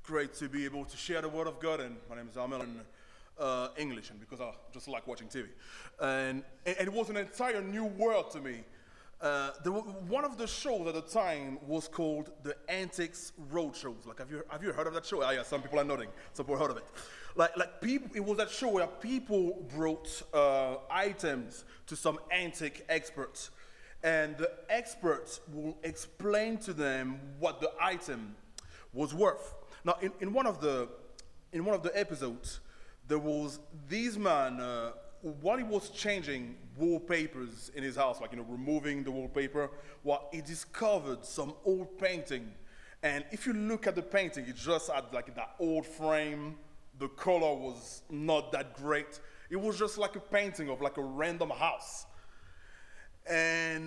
great to be able to share the Word of God. And my name is Amel, in English, and because I just like watching TV. And it was an entire new world to me. One of the shows at the time was called the Antiques Roadshows. Like, have you heard of that show? Ah, yeah, some people are nodding. Some people heard of it. Like people, it was that show where people brought items to some antique experts, and the experts will explain to them what the item was worth. Now, in one of the episodes, there was this man. While he was changing wallpapers in his house, removing the wallpaper, he discovered some old painting. And if you look at the painting, it just had that old frame. The color was not that great. It was just like a painting of a random house. And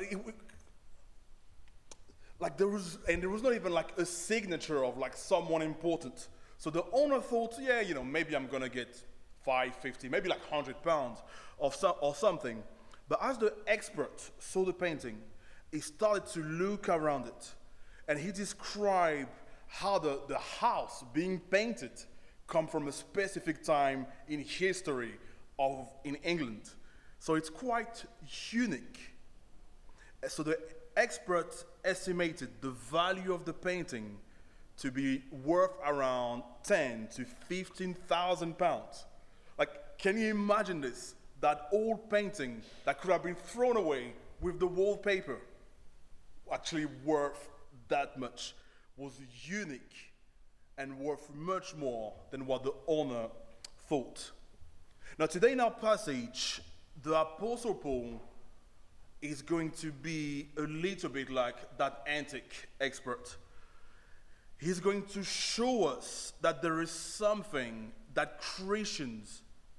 there was not even a signature of someone important. So the owner thought, maybe I'm gonna get 550, maybe £100 or something. But as the expert saw the painting, he started to look around it, and he described how the house being painted come from a specific time in history in England. So it's quite unique. So the expert estimated the value of the painting to be worth around 10 to 15,000 pounds. Can you imagine this? That old painting that could have been thrown away with the wallpaper, actually worth that much, was unique and worth much more than what the owner thought. Now, today in our passage, the Apostle Paul is going to be a little bit like that antique expert. He's going to show us that there is something that Christians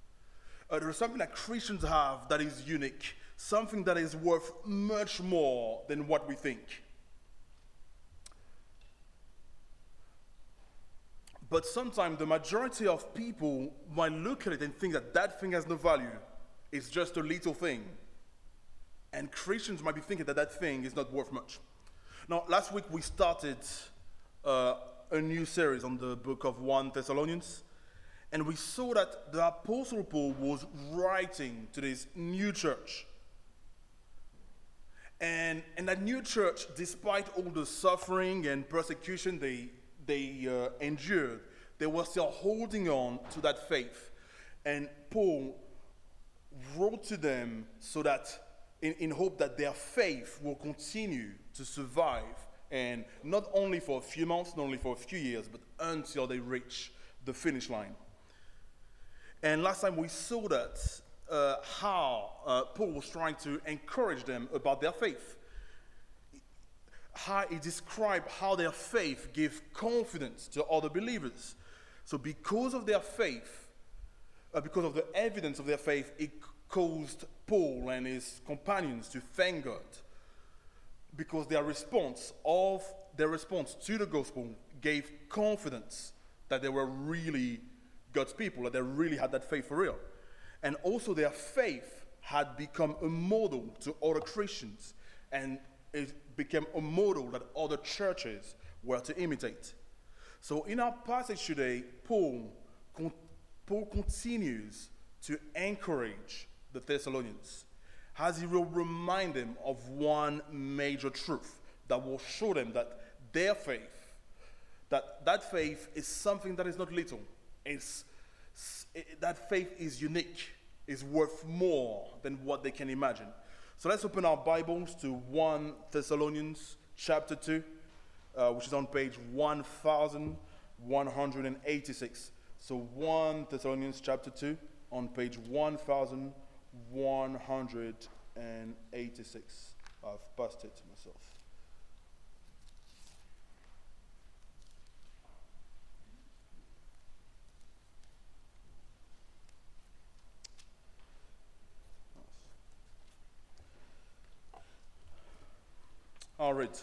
have that is unique, something that is worth much more than what we think. But sometimes the majority of people might look at it and think that thing has no value. It's just a little thing. And Christians might be thinking that thing is not worth much. Now, last week we started a new series on the book of 1 Thessalonians. And we saw that the Apostle Paul was writing to this new church. And that new church, despite all the suffering and persecution they endured, they were still holding on to that faith. And Paul wrote to them so that, in hope that their faith will continue to survive, and not only for a few months, not only for a few years, but until they reach the finish line. And last time we saw that how Paul was trying to encourage them about their faith. How he described how their faith gave confidence to other believers. So because of their faith, because of the evidence of their faith, it caused Paul and his companions to thank God. Because their response to the gospel gave confidence that they were really God's people, that they really had that faith for real. And also their faith had become a model to other Christians, and it became a model that other churches were to imitate. So in our passage today, Paul continues to encourage the Thessalonians as he will remind them of one major truth that will show them that their faith, that faith is something that is not little. That faith is unique, is worth more than what they can imagine. So let's open our Bibles to 1 Thessalonians chapter 2, which is on page 1186. So 1 Thessalonians chapter 2 on page 1186. I've passed it to myself. All right.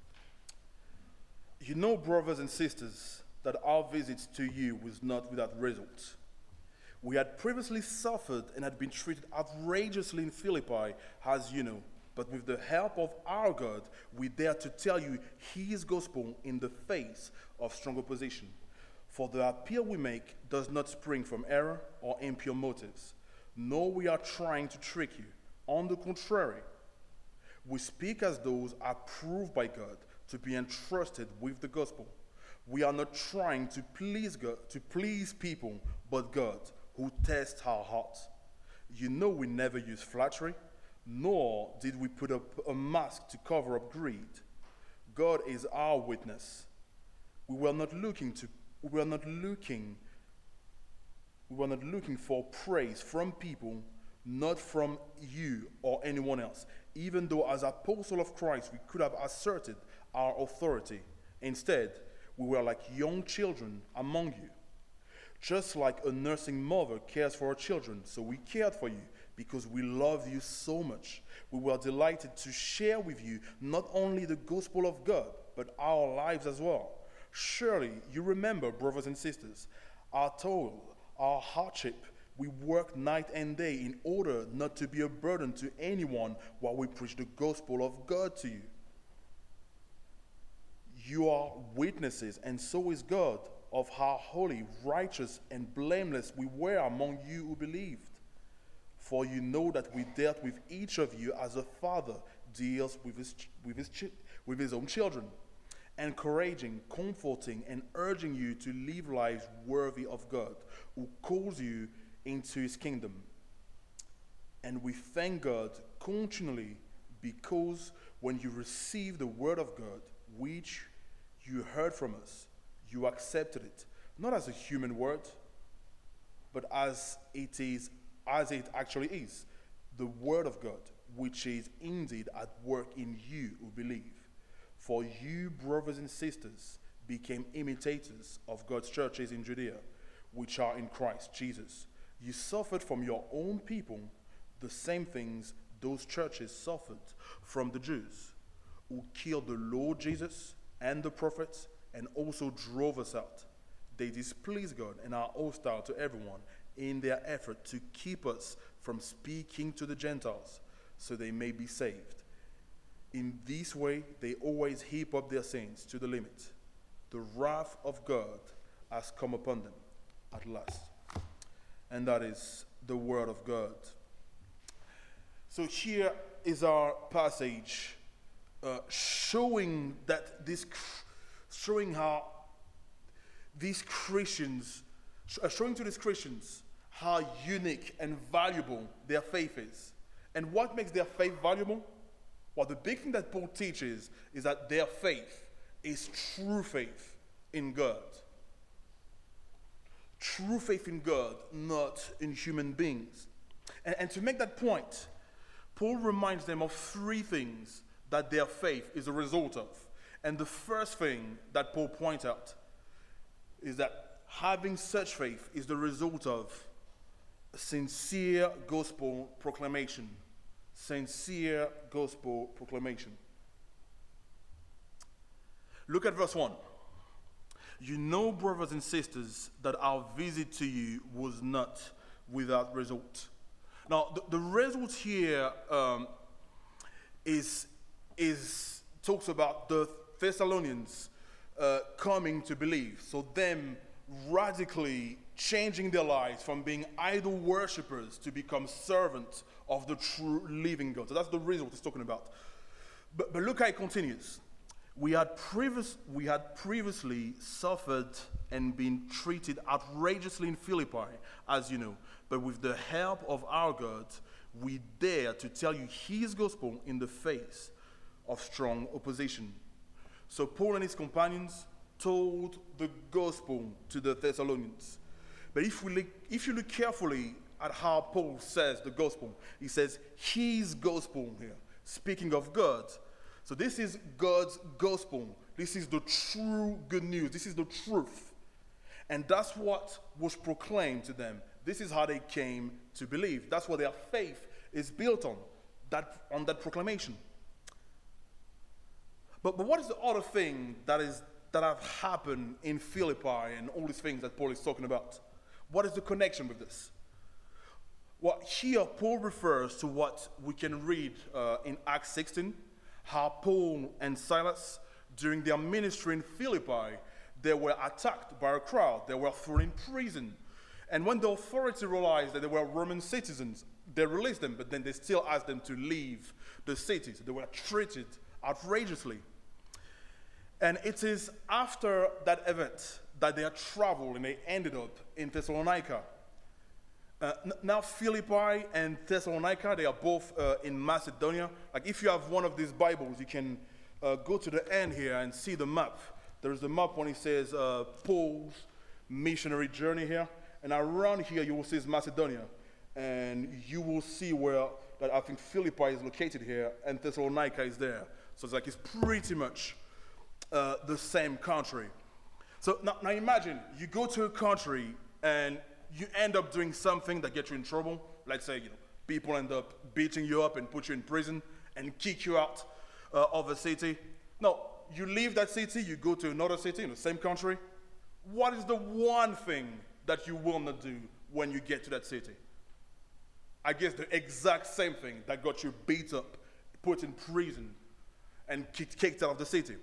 You know, brothers and sisters, that our visit to you was not without result. We had previously suffered and had been treated outrageously in Philippi, as you know. but with the help of our God, we dare to tell you his gospel in the face of strong opposition. For the appeal we make does not spring from error or impure motives, nor we are trying to trick you. On the contrary, we speak as those approved by God to be entrusted with the gospel. We are not trying to please God, to please people, but God, who tests our hearts. You know we never use flattery, nor did we put up a mask to cover up greed. God is our witness. We were not looking for praise from people, not from you or anyone else, even though as apostles of Christ we could have asserted our authority. Instead, we were like young children among you. Just like a nursing mother cares for her children, so we cared for you because we love you so much. We were delighted to share with you not only the gospel of God, but our lives as well. Surely you remember, brothers and sisters, our toil, our hardship. We worked night and day in order not to be a burden to anyone while we preach the gospel of God to you. You are witnesses, and so is God, of how holy, righteous, and blameless we were among you who believed. For you know that we dealt with each of you as a father deals with his own children, encouraging, comforting, and urging you to live lives worthy of God, who calls you into his kingdom. And we thank God continually because when you received the word of God, which you heard from us, you accepted it, not as a human word, but as it actually is, the word of God, which is indeed at work in you who believe. For you, brothers and sisters, became imitators of God's churches in Judea, which are in Christ Jesus. You suffered from your own people the same things those churches suffered from the Jews, who killed the Lord Jesus and the prophets and also drove us out. They displease God and are hostile to everyone in their effort to keep us from speaking to the Gentiles so they may be saved. In this way, they always heap up their sins to the limit. The wrath of God has come upon them at last. And that is the word of God. So here is our passage showing how these Christians, showing to these Christians how unique and valuable their faith is. And what makes their faith valuable? Well, the big thing that Paul teaches is that their faith is true faith in God. True faith in God, not in human beings. And to make that point, Paul reminds them of three things that their faith is a result of. And the first thing that Paul points out is that having such faith is the result of sincere gospel proclamation. Sincere gospel proclamation. Look at verse 1. You know, brothers and sisters, that our visit to you was not without result. Now, the result here talks about the Thessalonians coming to believe. So them radically changing their lives from being idol worshippers to become servants of the true living God. So that's the result it's talking about. But look how it continues. We had previously suffered and been treated outrageously in Philippi, as you know. But with the help of our God, we dare to tell you his gospel in the face of strong opposition. So Paul and his companions told the gospel to the Thessalonians. But if you look carefully at how Paul says the gospel, he says his gospel here, speaking of God. So this is God's gospel. This is the true good news. This is the truth. And that's what was proclaimed to them. This is how they came to believe. That's what their faith is built on that proclamation. But what is the other thing that have happened in Philippi and all these things that Paul is talking about? What is the connection with this? Well, here Paul refers to what we can read in Acts 16, how Paul and Silas, during their ministry in Philippi, they were attacked by a crowd. They were thrown in prison. And when the authority realized that they were Roman citizens, they released them, but then they still asked them to leave the city. So they were treated outrageously. And it is after that event that they had traveled and they ended up in Thessalonica. Now Philippi and Thessalonica, they are both in Macedonia. Like if you have one of these Bibles, you can go to the end here and see the map. There's the map when it says Paul's missionary journey here. And around here you will see Macedonia. And you will see where that I think Philippi is located here and Thessalonica is there. So it's like it's pretty much the same country. So now imagine you go to a country and you end up doing something that gets you in trouble. Let's say people end up beating you up and put you in prison and kick you out of a city. No, you leave that city, you go to another city in the same country. What is the one thing that you will not do when you get to that city? I guess the exact same thing that got you beat up, put in prison, and kicked out of the city.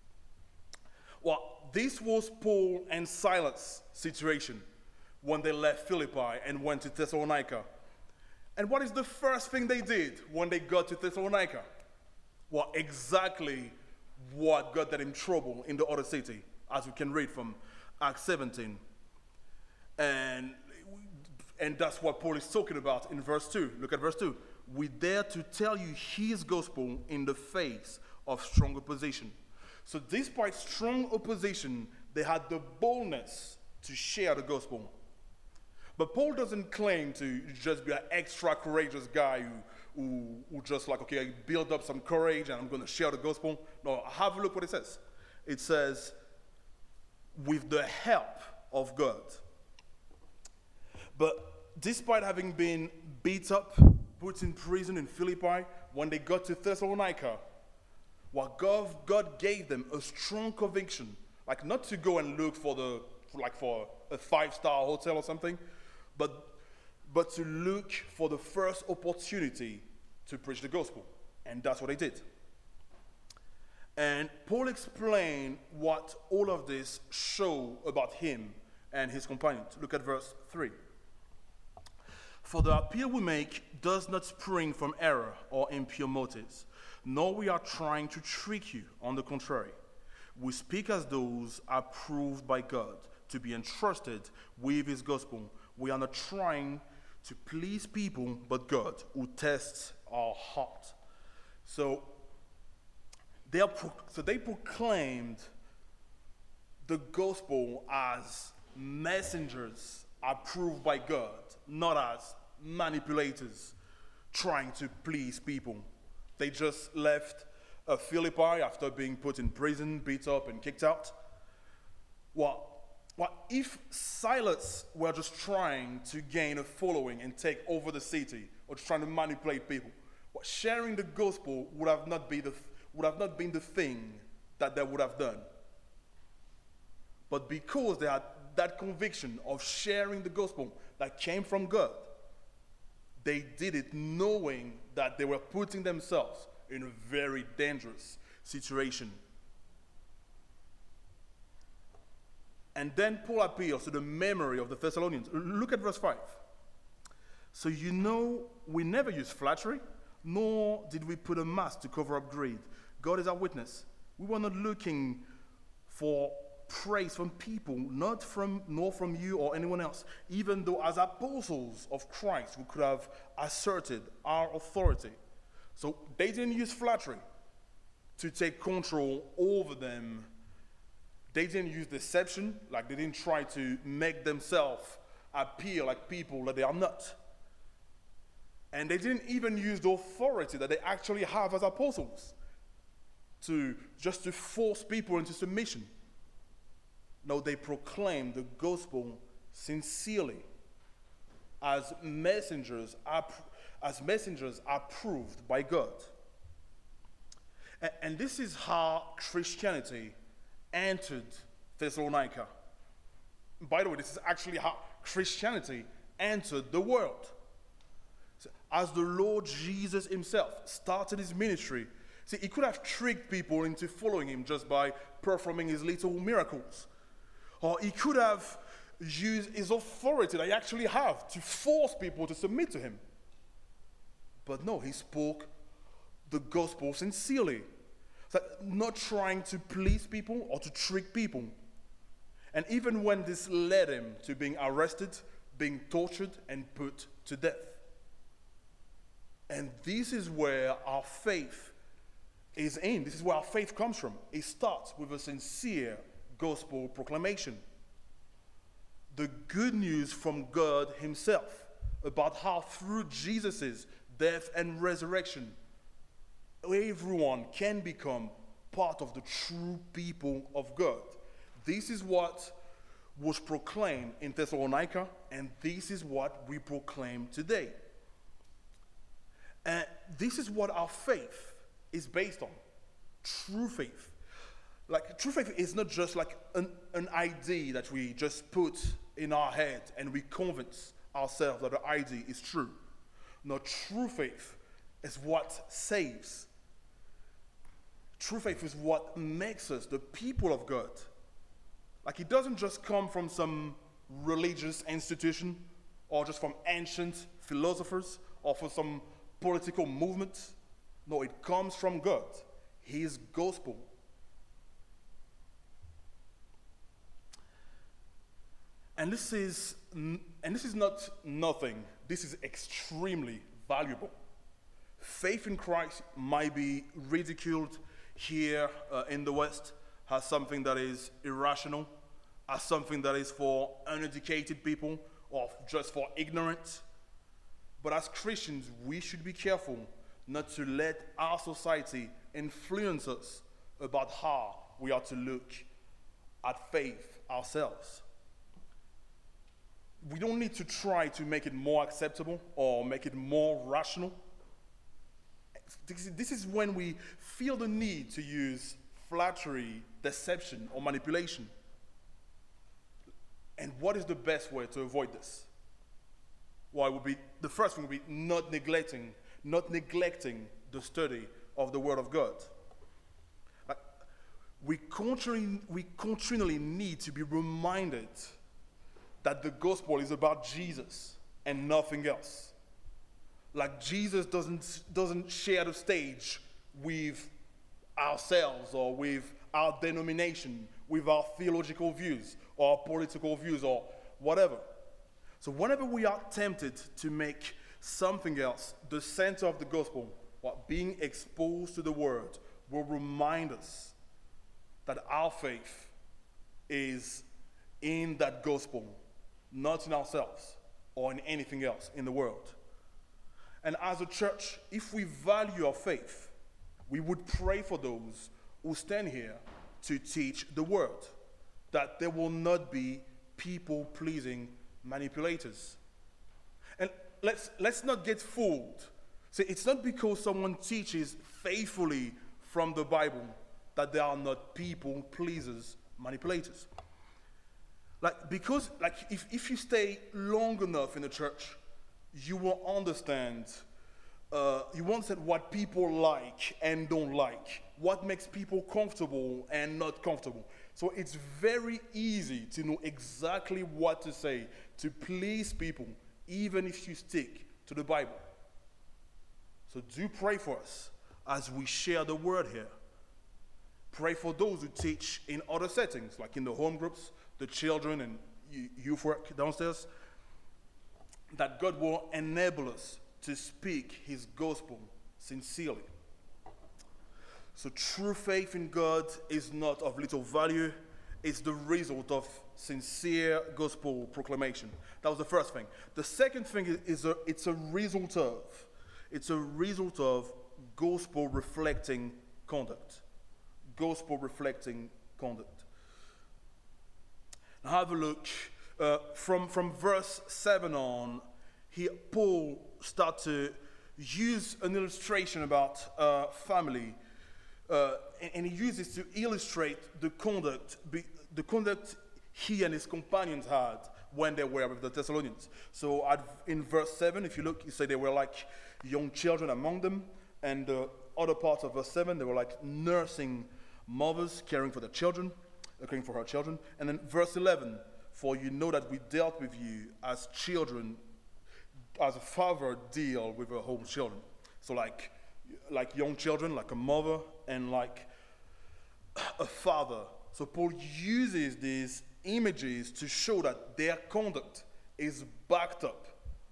Well, this was Paul and Silas' situation when they left Philippi and went to Thessalonica. And what is the first thing they did when they got to Thessalonica? Well, exactly what got them in trouble in the other city, as we can read from Acts 17. And that's what Paul is talking about in verse 2. Look at verse 2. We dare to tell you his gospel in the face of strong opposition. So despite strong opposition, they had the boldness to share the gospel. But Paul doesn't claim to just be an extra courageous guy who just like, okay, I build up some courage and I'm going to share the gospel. No, have a look what it says. It says, with the help of God. But despite having been beat up, put in prison in Philippi, when they got to Thessalonica, God gave them a strong conviction, like not to go and look for a 5-star hotel or something, but to look for the first opportunity to preach the gospel. And that's what they did. And Paul explained what all of this show about him and his companions. Look at verse 3. For the appeal we make does not spring from error or impure motives, nor we are trying to trick you. On the contrary, we speak as those approved by God to be entrusted with his gospel. We are not trying to please people, but God, who tests our heart. So they proclaimed the gospel as messengers approved by God, not as manipulators trying to please people. They just left Philippi after being put in prison, beat up, and kicked out. Well, if Silas were just trying to gain a following and take over the city, or just trying to manipulate people, sharing the gospel would have not been the thing that they would have done. But because they had that conviction of sharing the gospel that came from God, they did it knowing that they were putting themselves in a very dangerous situation. And then Paul appeals to the memory of the Thessalonians. Look at verse 5. So you know we never used flattery, nor did we put a mask to cover up greed. God is our witness. We were not looking for praise from people, nor from you or anyone else, even though as apostles of Christ we could have asserted our authority. So they didn't use flattery to take control over them. They didn't use deception, like they didn't try to make themselves appear like people that they are not. And they didn't even use the authority that they actually have as apostles to force people into submission. No, they proclaimed the gospel sincerely as messengers approved by God. And this is how Christianity entered Thessalonica. By the way, this is actually how Christianity entered the world. So, as the Lord Jesus himself started his ministry, see, he could have tricked people into following him just by performing his little miracles. Or he could have used his authority that he actually have to force people to submit to him. But no, he spoke the gospel sincerely. So not trying to please people or to trick people. And even when this led him to being arrested, being tortured, and put to death. And this is where our faith is in. This is where our faith comes from. It starts with a sincere gospel proclamation. The good news from God himself about how through Jesus' death and resurrection, everyone can become part of the true people of God. This is what was proclaimed in Thessalonica, and this is what we proclaim today. And this is what our faith is based on. True faith. Like, true faith is not just like an idea that we just put in our head and we convince ourselves that the idea is true. No, true faith is what saves. True faith is what makes us the people of God. Like, it doesn't just come from some religious institution or just from ancient philosophers or from some political movement. No, it comes from God, his gospel. And this is not nothing. This is extremely valuable. Faith in Christ might be ridiculed here in the West as something that is irrational, as something that is for uneducated people or just for ignorant. But as Christians, we should be careful not to let our society influence us about how we are to look at faith ourselves. We don't need to try to make it more acceptable or make it more rational. This is when we feel the need to use flattery, deception, or manipulation. And what is the best way to avoid this? Well, it would be, the first thing would be not neglecting the study of the Word of God. We continually need to be reminded that the gospel is about Jesus and nothing else. Like, Jesus doesn't share the stage with ourselves or with our denomination, with our theological views or our political views or whatever. So whenever we are tempted to make something else the center of the gospel, while being exposed to the word will remind us that our faith is in that gospel, not in ourselves or in anything else in the world. And as a church, if we value our faith, we would pray for those who stand here to teach the word, that there will not be people-pleasing manipulators. And let's not get fooled. See, it's not because someone teaches faithfully from the Bible that they are not people-pleasers, manipulators. Because if you stay long enough in the church, you will understand what people like and don't like, what makes people comfortable and not comfortable. So it's very easy to know exactly what to say to please people, even if you stick to the Bible. So do pray for us as we share the word here. Pray for those who teach in other settings, like in the home groups, the children and youth work downstairs, that God will enable us to speak his gospel sincerely. So true faith in God is not of little value. It's the result of sincere gospel proclamation. That was the first thing. The second thing is it's a result of gospel reflecting conduct. Gospel reflecting conduct. Now have a look. From verse 7 on, Paul starts to use an illustration about family, and he uses to illustrate the conduct he and his companions had when they were with the Thessalonians. So in verse 7, if you look, you say they were like young children among them. And the other parts of verse 7, they were like nursing mothers, caring for their children, caring for her children. And then verse 11, for you know that we dealt with you as children, as a father deal with her own children. So like young children, like a mother, and like a father. So Paul uses these images to show that their conduct is backed up.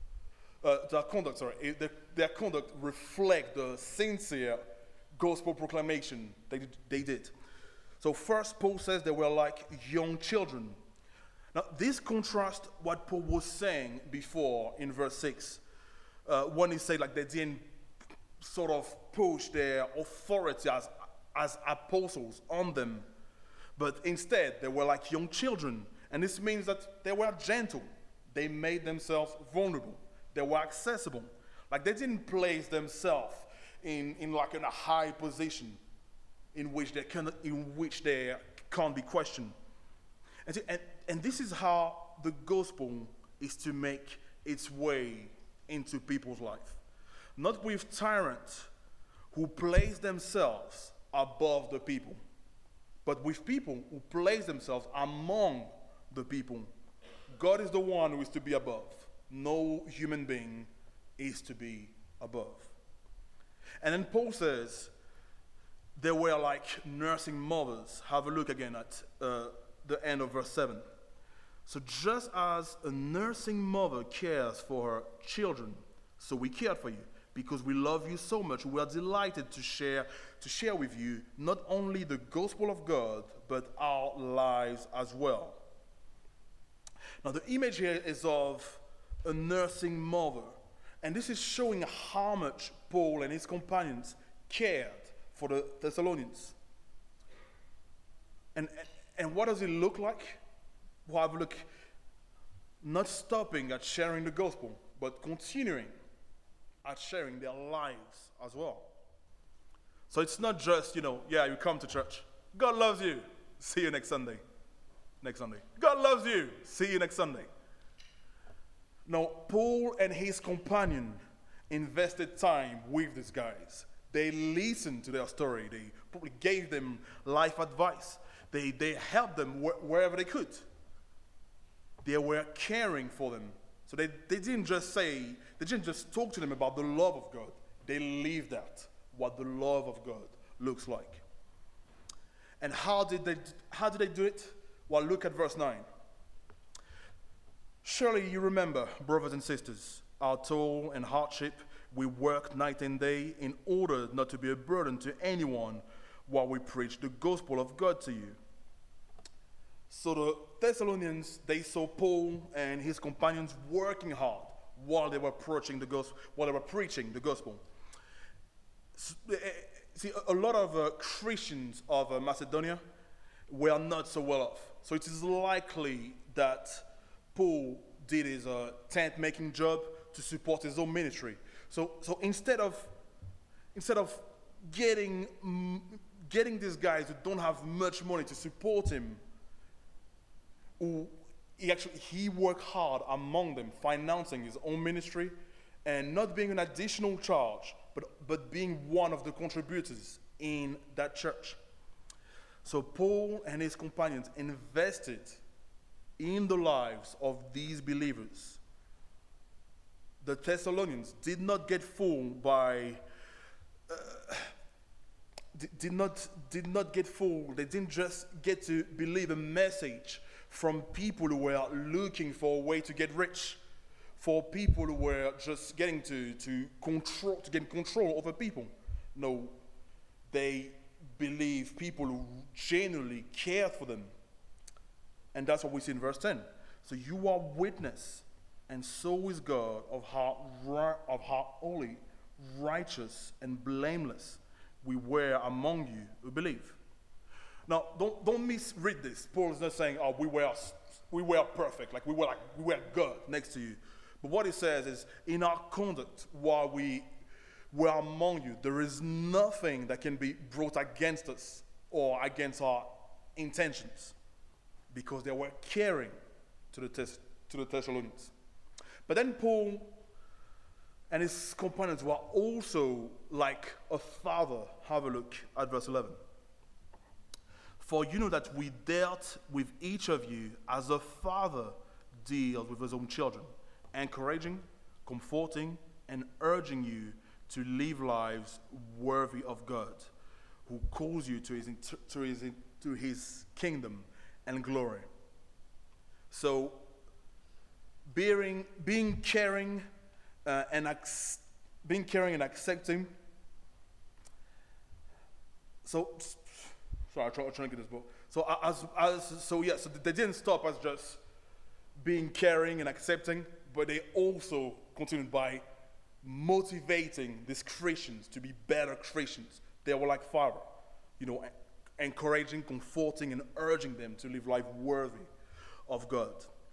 Their conduct reflect the sincere gospel proclamation they did. So first, Paul says they were like young children. Now, this contrasts what Paul was saying before in verse 6, when he said like they didn't sort of push their authority as apostles on them, but instead they were like young children. And this means that they were gentle. They made themselves vulnerable. They were accessible. Like they didn't place themselves in a high position in which they can't be questioned. And this is how the gospel is to make its way into people's life. Not with tyrants who place themselves above the people, but with people who place themselves among the people. God is the one who is to be above. No human being is to be above. And then Paul says they were like nursing mothers. Have a look again at the end of verse 7. So just as a nursing mother cares for her children, so we cared for you, because we love you so much. We are delighted to share with you not only the gospel of God, but our lives as well. Now the image here is of a nursing mother. And this is showing how much Paul and his companions cared for the Thessalonians. And what does it look like? We'll have a look, not stopping at sharing the gospel, but continuing at sharing their lives as well. So it's not just, you come to church. God loves you. See you next Sunday. God loves you. See you next Sunday. Now, Paul and his companion invested time with these guys. They listened to their story. They probably gave them life advice. They helped them wherever they could. They were caring for them. So they didn't just talk to them about the love of God. They lived that, what the love of God looks like. And how did they do it? Well, look at verse 9. Surely you remember, brothers and sisters, our toil and hardship. We worked night and day in order not to be a burden to anyone while we preach the gospel of God to you. So the Thessalonians, they saw Paul and his companions working hard while they were preaching the gospel. See, a lot of Christians of Macedonia were not so well off. So it is likely that Paul did his tent-making job to support his own ministry. So instead of getting these guys who don't have much money to support him, he worked hard among them, financing his own ministry, and not being an additional charge, but being one of the contributors in that church. So Paul and his companions invested in the lives of these believers. The Thessalonians did not get fooled by did not get fooled. They didn't just get to believe a message from people who were looking for a way to get rich, for people who were just getting to gain control over people. No, they believed people who genuinely cared for them. And that's what we see in verse 10. So you are witness, and so is God, of how holy, righteous, and blameless we were among you who believe. Now, don't misread this. Paul is not saying, "Oh, we were perfect, we were God next to you." But what he says is, in our conduct, while we were among you, there is nothing that can be brought against us or against our intentions, because they were caring to to the Thessalonians. But then Paul and his companions were also like a father. Have a look at verse 11. For you know that we dealt with each of you as a father deals with his own children, encouraging, comforting, and urging you to live lives worthy of God, who calls you to his kingdom and glory. So, being caring and accepting. So I'm trying to get this book. So they didn't stop as just being caring and accepting, but they also continued by motivating these Christians to be better Christians. They were like father, encouraging, comforting, and urging them to live life worthy of God.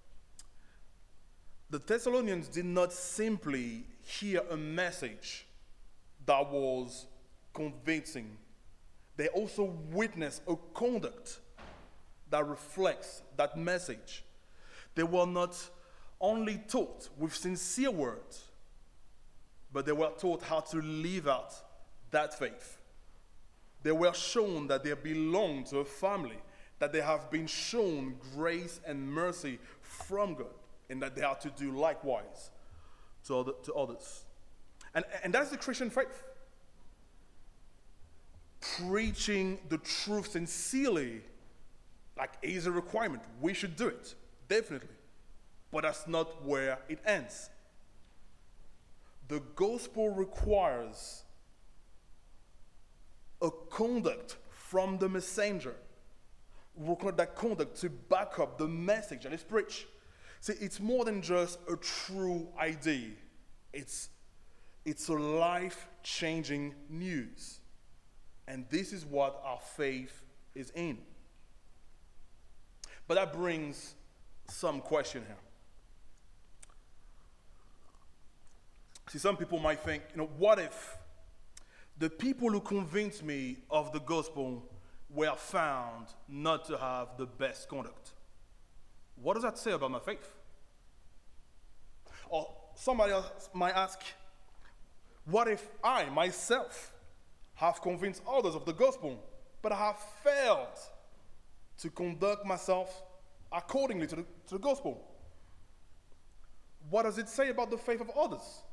The Thessalonians did not simply hear a message that was convincing. They also witnessed a conduct that reflects that message. They were not only taught with sincere words, but they were taught how to live out that faith. They were shown that they belong to a family, that they have been shown grace and mercy from God, and that they are to do likewise to others. And that's the Christian faith. Preaching the truth sincerely, is a requirement. We should do it, definitely. But that's not where it ends. The gospel requires a conduct from the messenger. We require that conduct to back up the message that is preached. See, it's more than just a true idea. It's a life-changing news. And this is what our faith is in. But that brings some question here. See, some people might think, what if the people who convinced me of the gospel were found not to have the best conduct? What does that say about my faith? Or somebody else might ask, what if I, myself, have convinced others of the gospel, but I have failed to conduct myself accordingly to the gospel? What does it say about the faith of others?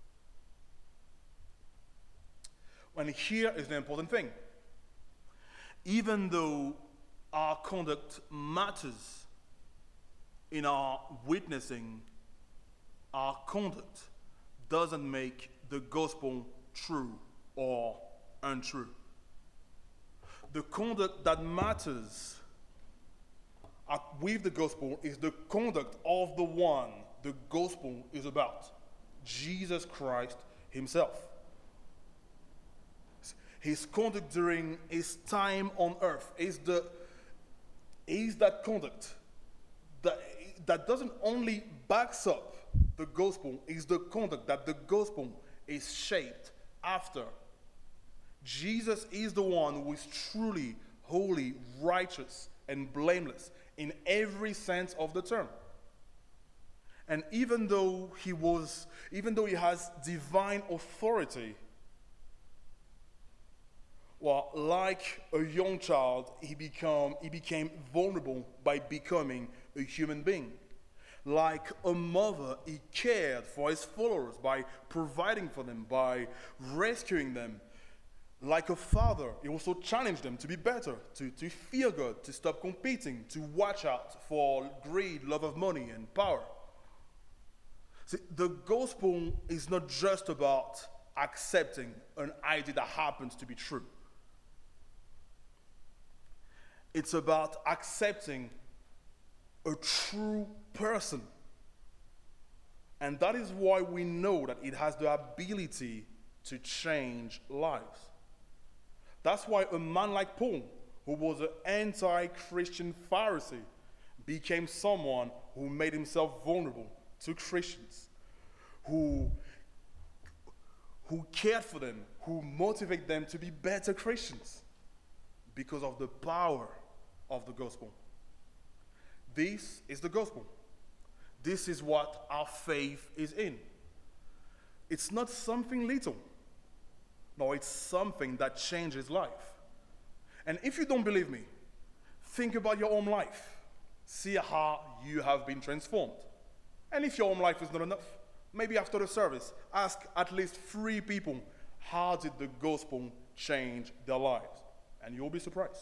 And here is the important thing. Even though our conduct matters in our witnessing, our conduct doesn't make the gospel true or untrue. The conduct that matters with the gospel is the conduct of the one the gospel is about, Jesus Christ himself. His conduct during his time on earth is that conduct that doesn't only backs up the gospel, is the conduct that the gospel is shaped after. Jesus is the one who is truly holy, righteous, and blameless in every sense of the term. And even though he has divine authority, well, like a young child, he became vulnerable by becoming a human being. Like a mother, he cared for his followers by providing for them, by rescuing them. Like a father, he also challenged them to be better, to fear God, to stop competing, to watch out for greed, love of money, and power. See, the gospel is not just about accepting an idea that happens to be true. It's about accepting a true person. And that is why we know that it has the ability to change lives. That's why a man like Paul, who was an anti-Christian Pharisee, became someone who made himself vulnerable to Christians, who cared for them, who motivated them to be better Christians because of the power of the gospel. This is the gospel. This is what our faith is in. It's not something little. No, it's something that changes life. And if you don't believe me, think about your own life. See how you have been transformed. And if your own life is not enough, maybe after the service, ask at least 3 people, how did the gospel change their lives? And you'll be surprised.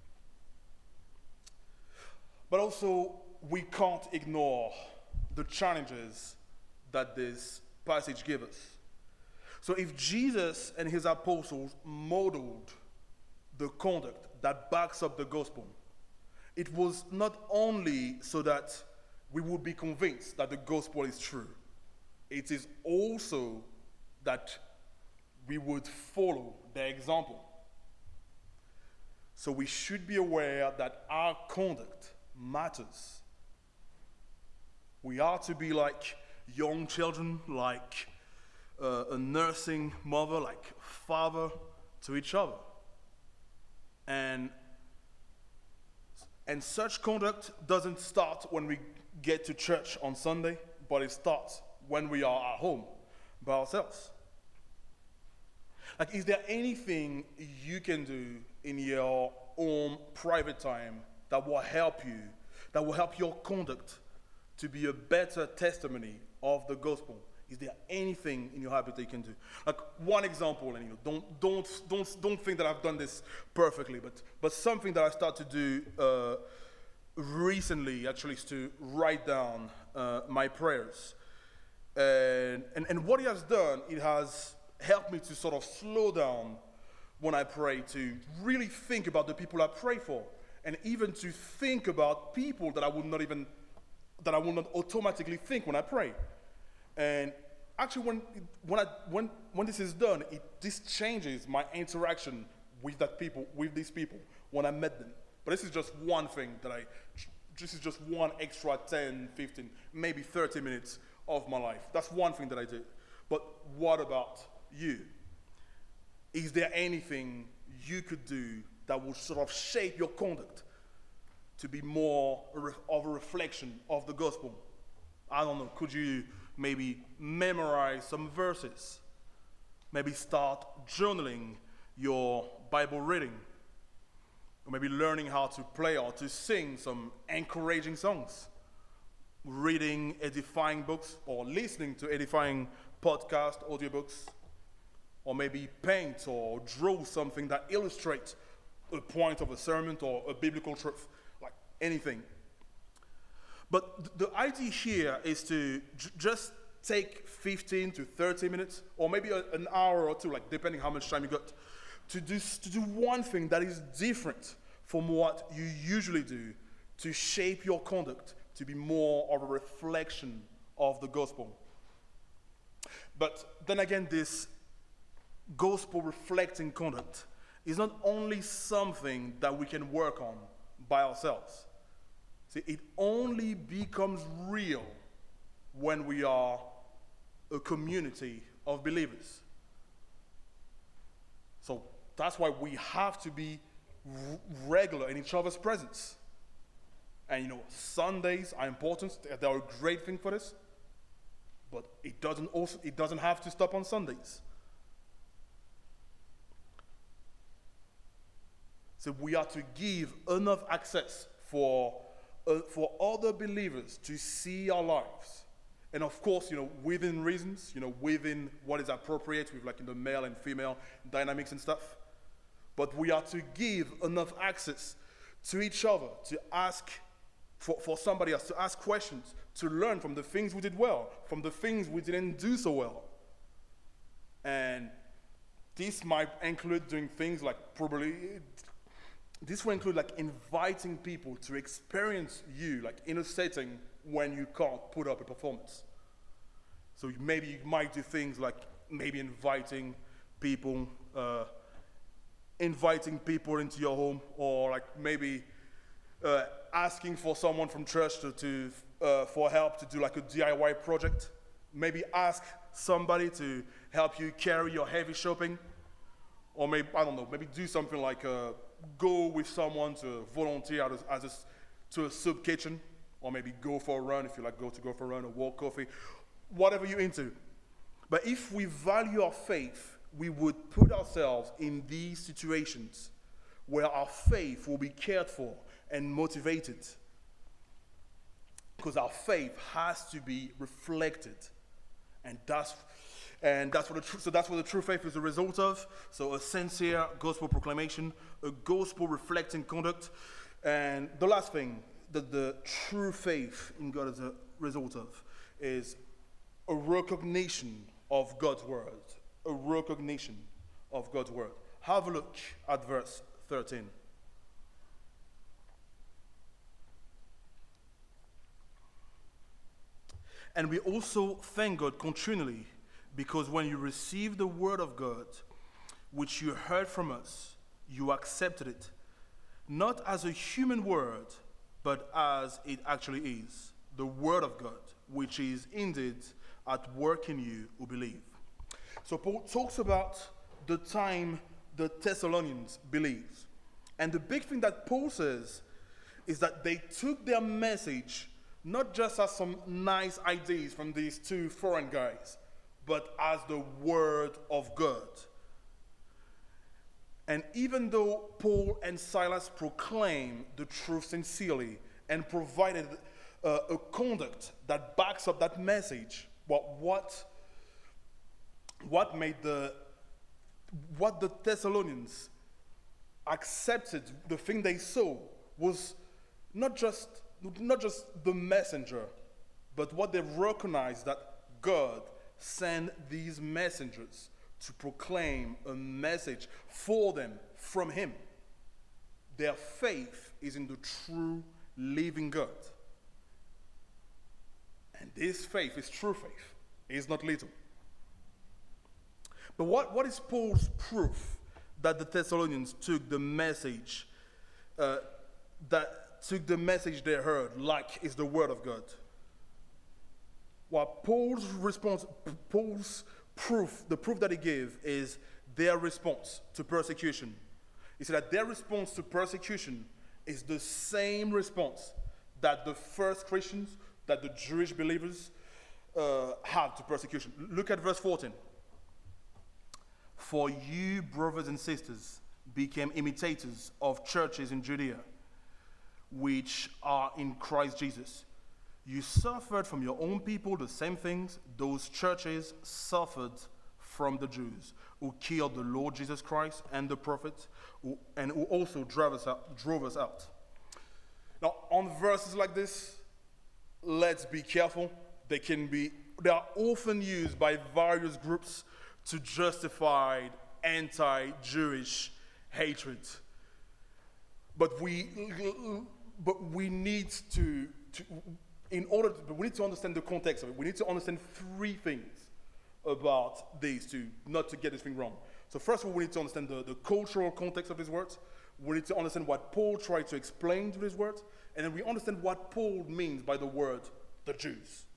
But also, we can't ignore the challenges that this passage gives us. So if Jesus and his apostles modeled the conduct that backs up the gospel, it was not only so that we would be convinced that the gospel is true, it is also that we would follow their example. So we should be aware that our conduct matters. We are to be like young children, like a nursing mother, like father to each other. And such conduct doesn't start when we get to church on Sunday, but it starts when we are at home by ourselves. Like, is there anything you can do in your own private time that will help you, that will help your conduct to be a better testimony of the gospel? Is there anything in your habit that you can do? Like one example, and don't think that I've done this perfectly, but something that I started to do recently actually is to write down my prayers. And what it has done, it has helped me to sort of slow down when I pray, to really think about the people I pray for, and even to think about people that I would not automatically think when I pray. And actually, when this is done, this changes my interaction with these people when I met them. But this is just one thing this is just one extra 10, 15, maybe 30 minutes of my life. That's one thing that I did. But what about you? Is there anything you could do that will sort of shape your conduct to be more of a reflection of the gospel? I don't know, could you maybe memorize some verses? Maybe start journaling your Bible reading? Or maybe learning how to play or to sing some encouraging songs? Reading edifying books or listening to edifying podcast audiobooks? Or maybe paint or draw something that illustrates a point of a sermon or a biblical truth, like anything. But the idea here is to just take 15 to 30 minutes, or maybe an hour or two, like depending how much time you got, to do one thing that is different from what you usually do, to shape your conduct to be more of a reflection of the gospel. But then again, this gospel reflecting conduct is not only something that we can work on by ourselves. See, it only becomes real when we are a community of believers. So that's why we have to be regular in each other's presence. And Sundays are important. They are a great thing for this. But it doesn't have to stop on Sundays. So we are to give enough access for other believers to see our lives. And of course, within reasons, within what is appropriate with male and female dynamics and stuff. But we are to give enough access to each other, to ask for somebody else, to ask questions, to learn from the things we did well, from the things we didn't do so well. And this might include doing things this will include inviting people to experience you in a setting when you can't put up a performance. So maybe you might do things like maybe inviting people into your home, or maybe asking for someone from church for help to do a DIY project. Maybe ask somebody to help you carry your heavy shopping, or maybe maybe do something go with someone to volunteer to a soup kitchen. or maybe go for a run if you like go for a run or walk coffee, whatever you're into. But if we value our faith, we would put ourselves in these situations where our faith will be cared for and motivated. Because our faith has to be reflected. And that's what the true faith is a result of. So a sincere gospel proclamation, a gospel reflecting conduct. And the last thing that the true faith in God is a result of is a recognition of God's word. A recognition of God's word. Have a look at verse 13. And we also thank God continually, because when you received the word of God, which you heard from us, you accepted it, not as a human word, but as it actually is, the word of God, which is indeed at work in you who believe. So Paul talks about the time the Thessalonians believed. And the big thing that Paul says is that they took their message not just as some nice ideas from these two foreign guys, but as the word of God. And even though Paul and Silas proclaimed the truth sincerely and provided a conduct that backs up that message, what the Thessalonians accepted, the thing they saw, was not just the messenger, but what they recognized, that God sent these messengers to proclaim a message for them from him. Their faith is in the true living God. And this faith is true faith. It is not little. But what is Paul's proof that the Thessalonians took the message they heard, like is the word of God? Well, Paul's proof, the proof that he gave, is their response to persecution. He said that their response to persecution is the same response that the first Christians, that the Jewish believers had to persecution. Look at verse 14. For you, brothers and sisters, became imitators of churches in Judea, which are in Christ Jesus. You suffered from your own people the same things those churches suffered from the Jews, who killed the Lord Jesus Christ and the prophets, and who also drove us out. Now, on verses like this, let's be careful. They are often used by various groups to justify anti-Jewish hatred. But we need to understand the context of it. We need to understand three things about these two, not to get this thing wrong. So first of all, we need to understand the cultural context of these words. We need to understand what Paul tried to explain to these words. And then we understand what Paul means by the word, the Jews.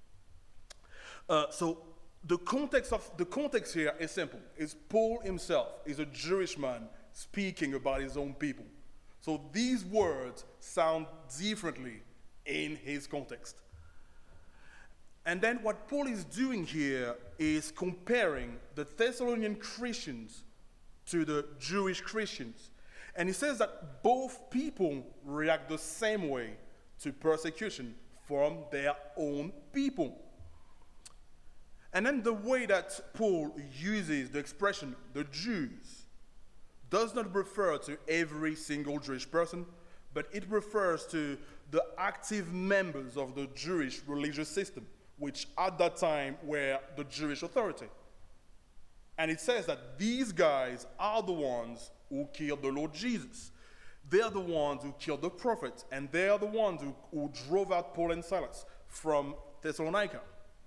So the context here is simple. It's Paul himself is a Jewish man speaking about his own people. So these words sound differently in his context. And then what Paul is doing here is comparing the Thessalonian Christians to the Jewish Christians. And he says that both people react the same way to persecution from their own people. And then the way that Paul uses the expression, the Jews, does not refer to every single Jewish person, but it refers to the active members of the Jewish religious system, which at that time were the Jewish authority. And it says that these guys are the ones who killed the Lord Jesus. They are the ones who killed the prophets, and they are the ones who drove out Paul and Silas from Thessalonica.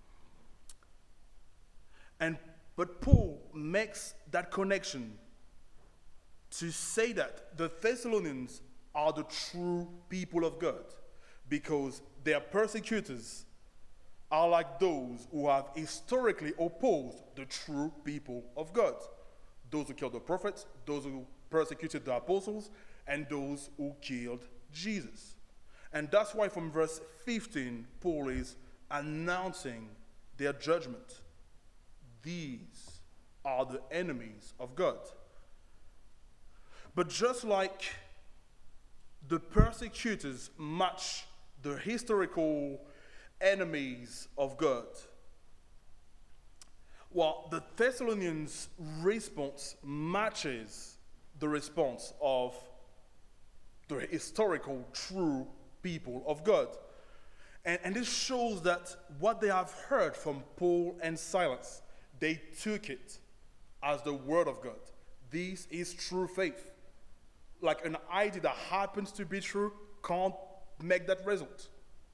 But Paul makes that connection to say that the Thessalonians are the true people of God, because their persecutors are like those who have historically opposed the true people of God. Those who killed the prophets, those who persecuted the apostles, and those who killed Jesus. And that's why from verse 15, Paul is announcing their judgment. These are the enemies of God. But just like the persecutors match the historical enemies of God, well, the Thessalonians' response matches the response of the historical true people of God. And this shows that what they have heard from Paul and Silas, they took it as the word of God. This is true faith. Like an idea that happens to be true can't make that result.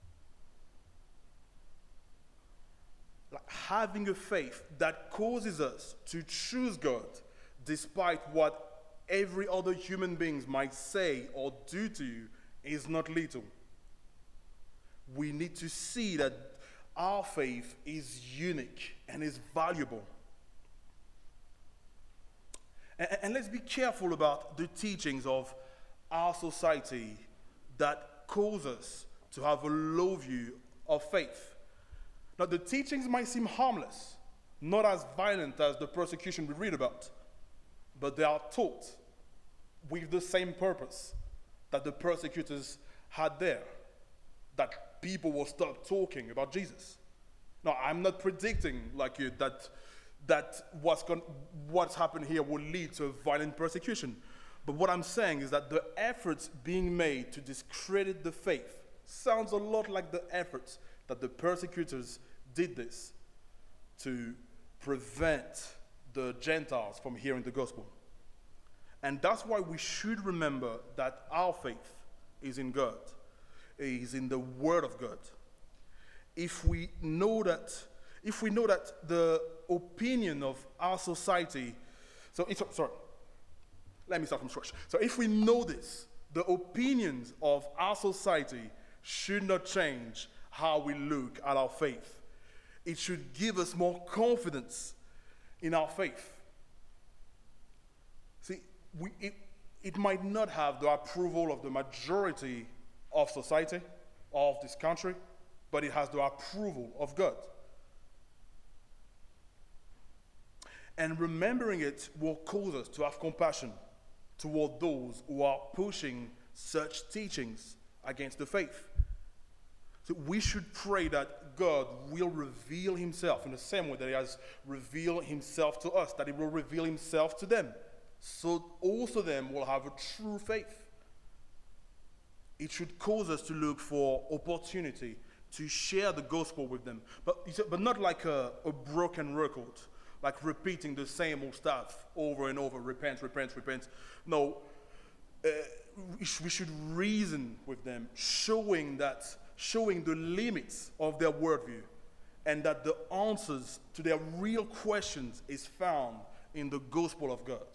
Like having a faith that causes us to choose God despite what every other human being might say or do to you is not little. We need to see that our faith is unique and is valuable. And let's be careful about the teachings of our society that cause us to have a low view of faith. Now, the teachings might seem harmless, not as violent as the persecution we read about, but they are taught with the same purpose that the persecutors had there, that people will stop talking about Jesus. Now, I'm not predicting, like you, that what's happened here will lead to violent persecution. But what I'm saying is that the efforts being made to discredit the faith sounds a lot like the efforts that the persecutors did this to prevent the Gentiles from hearing the gospel. And that's why we should remember that our faith is in God, is in the Word of God. If we know that the opinion of our society, let me start from scratch. So if we know this, the opinions of our society should not change how we look at our faith. It should give us more confidence in our faith. See, it might not have the approval of the majority of society, of this country, but it has the approval of God. And remembering it will cause us to have compassion toward those who are pushing such teachings against the faith. So we should pray that God will reveal himself in the same way that he has revealed himself to us, that he will reveal himself to them, so also them will have a true faith. It should cause us to look for opportunity to share the gospel with them, but not like a broken record, like repeating the same old stuff over and over, repent. No, we should reason with them, showing the limits of their worldview, and that the answers to their real questions is found in the gospel of God.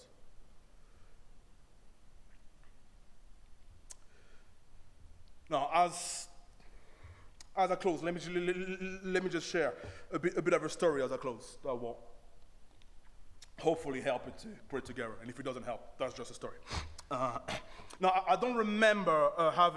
Now, as I close, let me just share a bit of a story as I close that will hopefully help it to put it together. And if it doesn't help, that's just a story. Now, I don't remember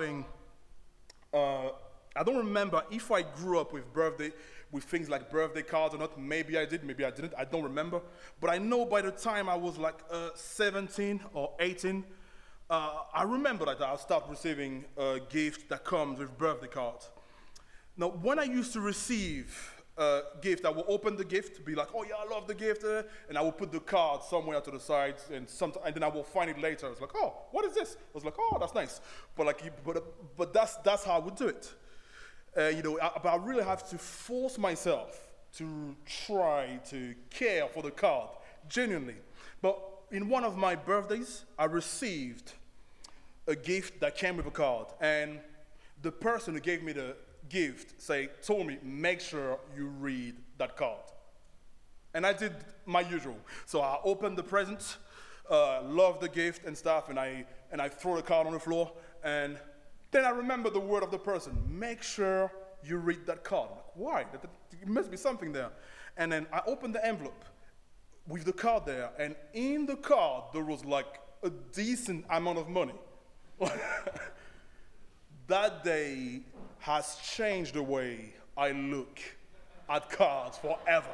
I don't remember if I grew up with things like birthday cards or not. Maybe I did, maybe I didn't. I don't remember. But I know by the time I was like 17 or 18, I remember that I'll start receiving a gift that comes with birthday cards. Now, when I used to receive a gift, I will open the gift, be like, oh yeah, I love the gift, and I will put the card somewhere to the side, and then I will find it later. I was like, oh, what is this? I was like, oh, that's nice. But that's how I would do it. But I really have to force myself to try to care for the card, genuinely. But in one of my birthdays, I received a gift that came with a card, and the person who gave me the gift told me, make sure you read that card. And I did my usual. So I opened the present, loved the gift and stuff, and I throw the card on the floor, and then I remember the word of the person, make sure you read that card. I'm like, why? There must be something there. And then I opened the envelope with the card there, and in the card there was like a decent amount of money. that day has changed the way I look at cards forever.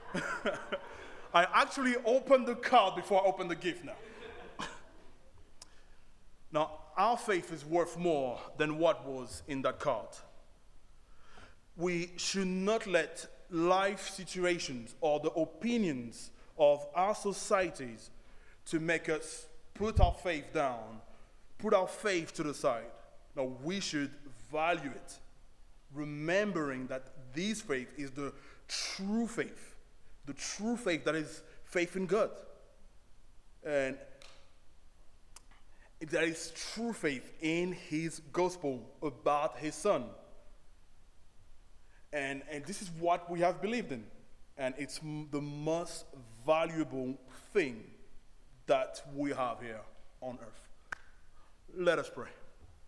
I actually open the card before I open the gift now. Now, our faith is worth more than what was in that card. We should not let life situations or the opinions of our societies to make us put our faith down, put our faith to the side. Now, we should value it, remembering that this faith is the true faith that is faith in God. And that is true faith in his gospel about his son. And this is what we have believed in. And it's the most valuable thing that we have here on earth. Let us pray.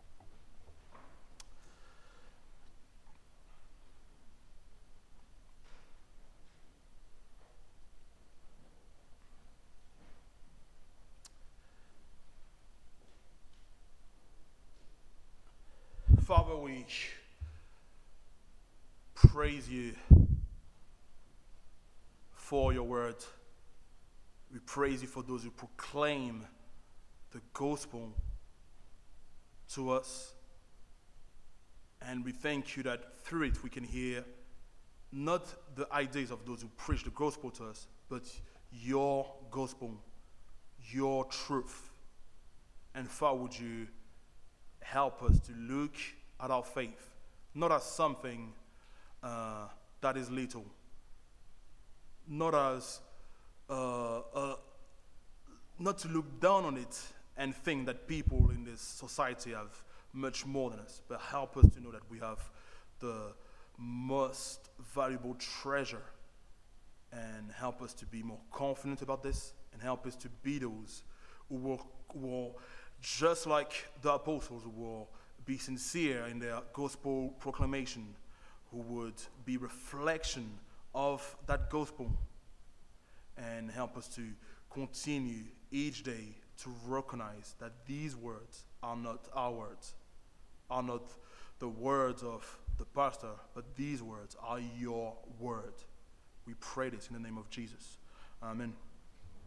Father, we praise you for your word. We praise you for those who proclaim the gospel to us. And we thank you that through it we can hear not the ideas of those who preach the gospel to us, but your gospel, your truth. And Father, would you help us to look at our faith, not as something that is little, not as not to look down on it and think that people in this society have much more than us, but help us to know that we have the most valuable treasure, and help us to be more confident about this, and help us to be those who will just like the apostles, who will be sincere in their gospel proclamation, who would be reflection of that gospel, and help us to continue each day to recognize that these words are not our words, are not the words of the pastor, but these words are your word. We pray this in the name of Jesus. Amen.